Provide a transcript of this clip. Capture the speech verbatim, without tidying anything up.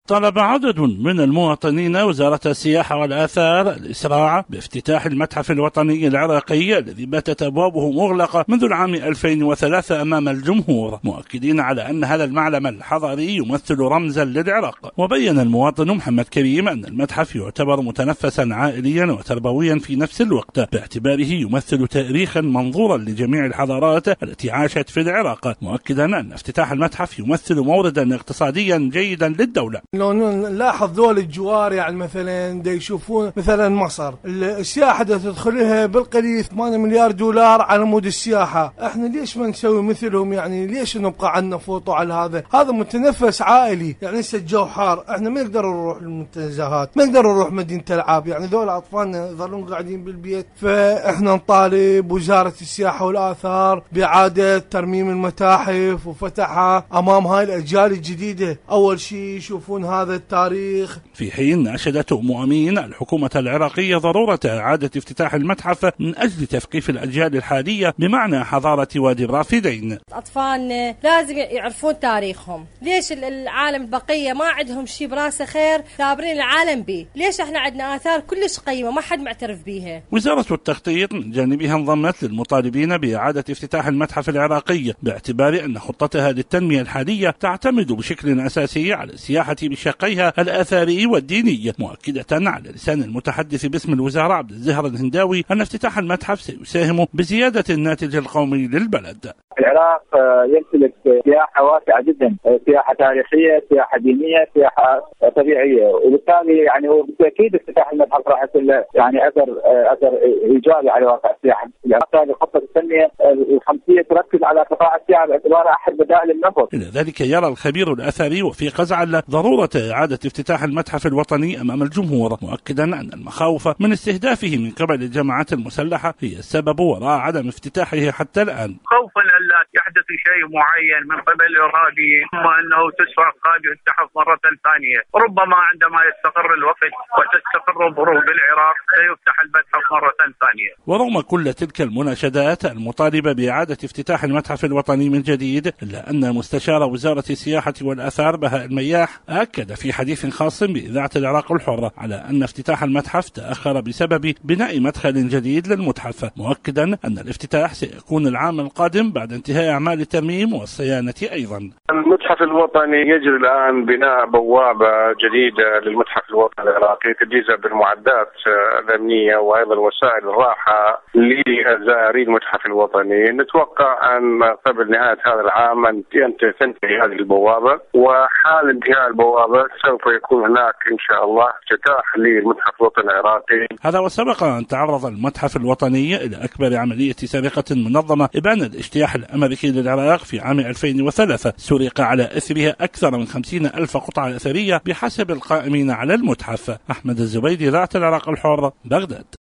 طلب عدد من المواطنين وزارة السياحة والآثار الإسراع بافتتاح المتحف الوطني العراقي الذي باتت أبوابه مغلقة منذ العام ألفين وثلاثة أمام الجمهور، مؤكدين على أن هذا المعلم الحضاري يمثل رمزا للعراق. وبين المواطن محمد كريم أن المتحف يعتبر متنفسا عائليا وتربويا في نفس الوقت، باعتباره يمثل تاريخا منظورا لجميع الحضارات التي عاشت في العراق، مؤكدا أن افتتاح المتحف يمثل موردا اقتصاديا جيدا للدولة. لو نلاحظ دول الجوار يعني مثلا دا يشوفون مثلا مصر السياحة دا تدخلها بالقليل ثمانية مليار دولار على مود السياحة، احنا ليش ما نسوي مثلهم؟ يعني ليش نبقى عندنا فوطو على هذا؟ هذا متنفس عائلي، يعني هسه الجو حار، احنا ما نقدر نروح للمنتزهات، ما نقدر نروح مدينة العاب، يعني ذول اطفالنا يظلون قاعدين بالبيت. فاحنا نطالب وزارة السياحة والآثار بإعادة ترميم المتاحف وفتحها امام هاي الاجيال الجديدة، اول شيء يشوفون هذا التاريخ. في حين ناشدت أم أمين الحكومة العراقية ضرورة إعادة افتتاح المتحف من أجل تثقيف الأجيال الحالية بمعنى حضارة وادي الرافدين. أطفالنا لازم يعرفون تاريخهم، ليش العالم البقية ما عندهم شيء براسه خير ثابرين العالم به؟ ليش احنا عندنا آثار كلش قيمة ما حد معترف بيها؟ وزارة التخطيط من جانبها انضمت للمطالبين بإعادة افتتاح المتحف العراقي، باعتبار أن خطتها للتنمية الحالية تعتمد بشكل أساسي على السياحة بشقيها الآثاري والديني، مؤكدة على لسان المتحدث باسم الوزارة عبد الزهر الهنداوي أن افتتاح المتحف سيساهم بزيادة الناتج القومي للبلد. العراق يمتلك سياحة واسعة جدا، سياحة تاريخية، سياحة دينية، سياحة طبيعية، وبالتالي يعني وبالتأكيد افتتاح المتحف راح يكون له يعني أثر أثر إيجابي على واقع السياحة. العراق هذه خطة التنمية الخمسية تركز على قطاع السياحة باعتباره أحد بدائل النفط. لذلك يرى الخبير الأثري وفي قزعل ضرورة إعادة افتتاح المتحف الوطني أمام الجمهور، مؤكدا أن المخاوف من استهدافه من قبل الجماعات المسلحة هي السبب وراء عدم افتتاحه حتى الآن. خوفا ألا يحدث شيء معين من قبل الإرهابيين، ثم أنه تسرق قد يفتح مرة ثانية، ربما عندما يستقر الوقت وتستقر الظروف بالعراق سيفتح المتحف مرة ثانية. ورغم كل تلك المناشدات المطالبة بإعادة افتتاح المتحف الوطني من جديد، إلا أن مستشار وزارة السياحة والآثار بهاء المياح أكد في حديث خاص بإذاعة العراق الحرة على أن افتتاح المتحف تأخر بسبب بناء مدخل جديد للمتحف، مؤكدا أن الافتتاح سيكون العام القادم بعد انتهاء أعمال الترميم والصيانة أيضا. المتحف الوطني يجري الآن بناء بوابة جديدة للمتحف الوطني العراقي تجهيزها بالمعدات الأمنية وأيضا وسائل الراحة لزائري المتحف الوطني. نتوقع أن قبل نهاية هذا العام أن تنتهي هذه البوابة، وحال انتهاء البوابة سوف يكون هناك إن شاء الله افتتاح للمتحف الوطني العراقي. هذا وسبق أن تعرض المتحف الوطني إلى أكبر عملية سرقة منظمة إبان الاجتياح الأمريكي للعراق في عام ألفين وثلاثة، سرق على إثرها أكثر من خمسين ألف قطعة أثرية بحسب القائمين على المتحف. أحمد الزبيدي، إذاعة العراق الحر، بغداد.